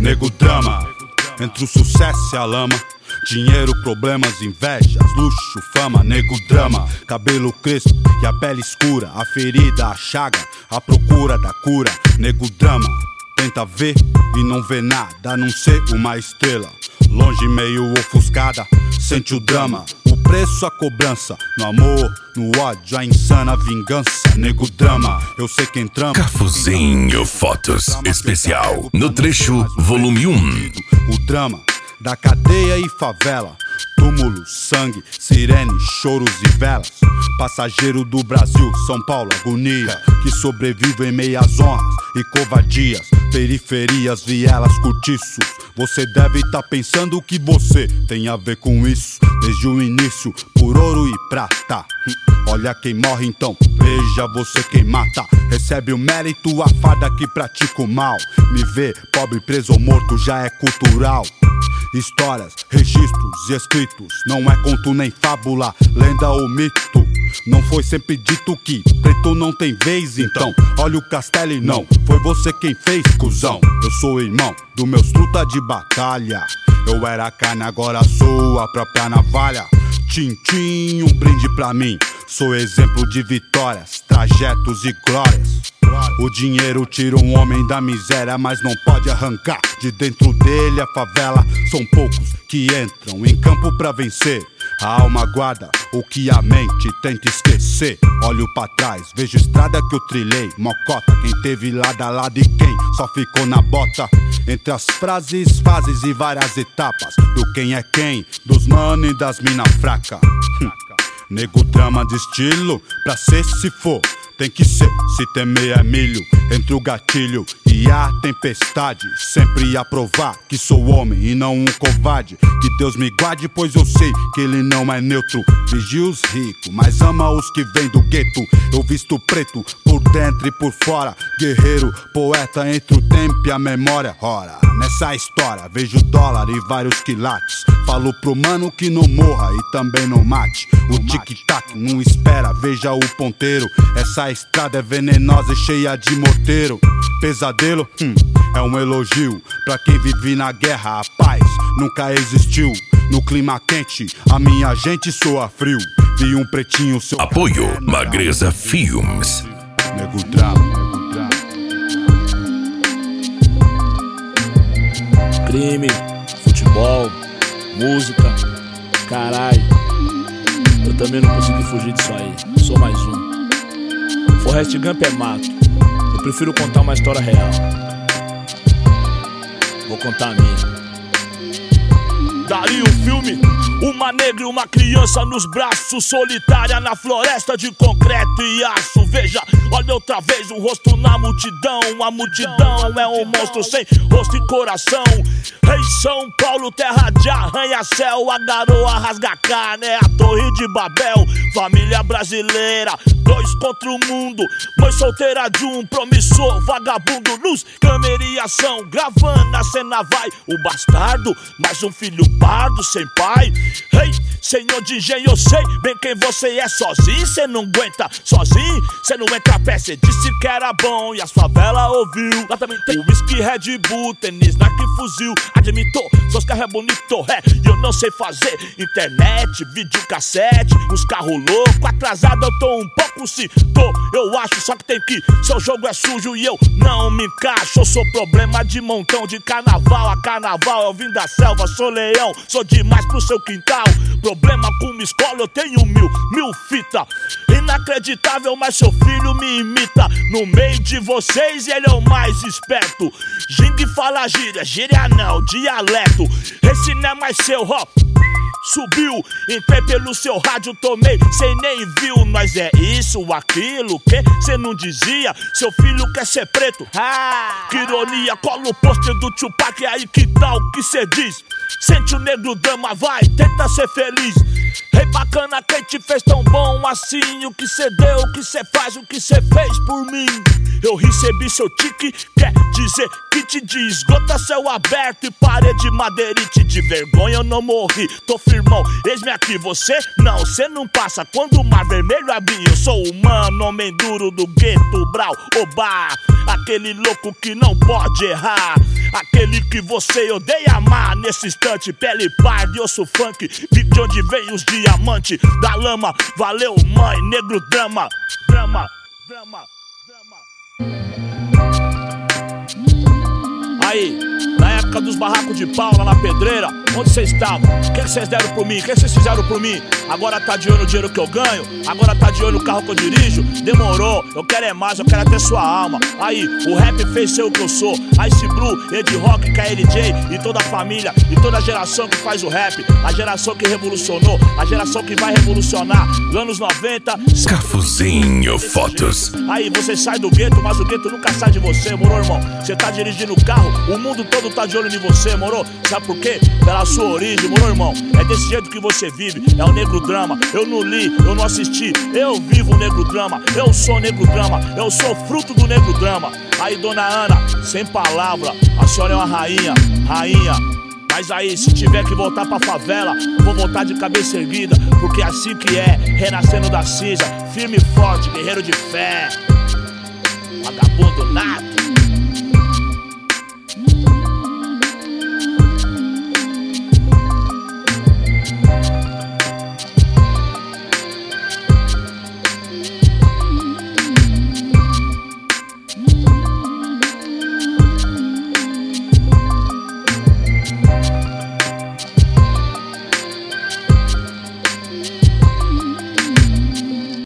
nego drama. Entre o sucesso e a lama, dinheiro, problemas, invejas, luxo, fama, nego drama. Cabelo crespo e a pele escura, a ferida, a chaga, a procura da cura, nego drama. Tenta ver e não vê nada, a não ser uma estrela longe, meio ofuscada, sente o drama. O preço, a cobrança, no amor, no ódio, a insana vingança, nego drama. Eu sei quem trama. Cafuzinho Fotos Especial, no trecho volume 1. O drama da cadeia e favela, túmulo, sangue, sirene, choros e velas. Passageiro do Brasil, São Paulo, agonia, que sobrevive em meias honras e covardias. Periferias, vielas, cortiços. Você deve estar pensando que você tem a ver com isso. Desde o início, por ouro e prata. Olha quem morre então, veja você quem mata. Recebe o mérito, a farda que pratica o mal. Me ver pobre, preso ou morto já é cultural. Histórias, registros e escritos, não é conto nem fábula, lenda ou mito. Não foi sempre dito que preto não tem vez, então olha o castelo e não foi você quem fez, cuzão. Eu sou irmão dos meus truta de batalha. Eu era carne, agora sou a própria navalha. Tintim, um brinde pra mim. Sou exemplo de vitórias, trajetos e glórias. O dinheiro tira um homem da miséria, mas não pode arrancar de dentro dele a favela. São poucos que entram em campo pra vencer. A alma guarda o que a mente tenta esquecer. Olho pra trás, vejo estrada que eu trilhei. Mocota, quem teve lado a lado e quem só ficou na bota. Entre as frases, fases e várias etapas do quem é quem, dos mano e das mina fraca. Nego drama de estilo, pra ser se for tem que ser, se temer é milho. Entre o gatilho e a tempestade, sempre a provar que sou homem e não um covarde. Que Deus me guarde, pois eu sei que ele não é neutro. Vigia os ricos, mas ama os que vêm do gueto. Eu visto preto, por dentro e por fora. Guerreiro, poeta entre o tempo e a memória. Ora, nessa história vejo dólar e vários quilates. Falo pro mano que não morra e também não mate. O tic-tac não espera, veja o ponteiro. Essa estrada é venenosa e cheia de morteiro. Pesadelo, é um elogio pra quem vive na guerra. A paz nunca existiu. No clima quente, a minha gente soa frio. Vi um pretinho seu... Apoio Magreza Filmes. Nego drama. Crime, futebol, música, caralho. Eu também não consegui fugir disso aí, sou mais um. Forrest Gump é mato, eu prefiro contar uma história real. Vou contar a minha. Daria um filme, uma negra e uma criança nos braços, solitária na floresta de concreto e aço. Veja, olha outra vez o rosto na multidão. A multidão é um monstro sem rosto e coração. Em São Paulo, terra de arranha-céu, a garoa rasga carne, é a Torre de Babel. Família brasileira, 2 contra o mundo. Mãe solteira de um promissor vagabundo. Luz, câmera e ação, gravando a cena vai. O bastardo, mais um filho pardo sem pai. Ei, senhor de engenho, eu sei bem quem você é. Sozinho cê não aguenta, sozinho cê não entra a pé. Cê disse que era bom e as favelas ouviu. Lá também tem whisky, Red Bull, tênis, Nike, fuzil. Admitou, seus carros é bonito, e eu não sei fazer internet, videocassete, uns carros loucos. Atrasado eu tô um pouco, se tô, eu acho. Só que tem que, seu jogo é sujo e eu não me encaixo. Eu sou problema de montão, de carnaval a carnaval. Eu vim da selva, sou leão, sou demais pro seu quintal. Problema com uma escola, eu tenho mil fita. Inacreditável, mas seu filho me imita. No meio de vocês ele é o mais esperto. Gingue fala gíria, gíria não, dialeto. Esse não é mais seu, ó. Subiu, entrei pelo seu rádio, tomei, cê nem viu. Nós é isso, aquilo, que cê não dizia. Seu filho quer ser preto, que ironia. Cola o pôster do Tupac, aí que tal que cê diz? Sente o negro drama, vai, tenta ser feliz. Rei bacana, quem te fez tão bom assim? O que cê deu, o que cê faz, o que cê fez por mim? Eu recebi seu tique, quer dizer que te diz. Gota, céu aberto e parede madeirite. De vergonha eu não morri, tô firmão, eis-me aqui. Você não, cê não passa quando o mar vermelho abrir. Eu sou humano, homem duro do gueto, brau, oba. Aquele louco que não pode errar. aquele que você odeia amar. Nesse instante, pele parda e osso funk, vi de onde vem os diamantes da lama. Valeu, mãe, negro drama, drama, drama, drama. Aí, na época dos barracos de pau lá na pedreira, onde vocês estavam? O que vocês deram por mim? O que vocês fizeram por mim? Agora tá de olho no dinheiro que eu ganho? Agora tá de olho no carro que eu dirijo? Demorou, eu quero é mais, eu quero até sua alma. Aí, o rap fez ser o que eu sou. Ice Blue, Ed Rock, KLJ e toda a família e toda a geração que faz o rap. A geração que revolucionou, a geração que vai revolucionar. Anos 90, Cafuzinho Fotos. Aí, você sai do gueto, mas o gueto nunca sai de você, moro, irmão? Você tá dirigindo o carro, o mundo todo tá de olho em você, moro? Sabe por quê? Pela sua origem, moro, irmão? É desse jeito que você vive, é o negro drama. Eu não li, eu não assisti, eu vivo o negro drama. Eu sou negro drama, eu sou fruto do negro drama. Aí, dona Ana, sem palavra, a senhora é uma rainha, rainha. Mas aí, se tiver que voltar pra favela, vou voltar de cabeça erguida, porque é assim que é, renascendo da cinza, firme e forte, guerreiro de fé. Vagabundo nato.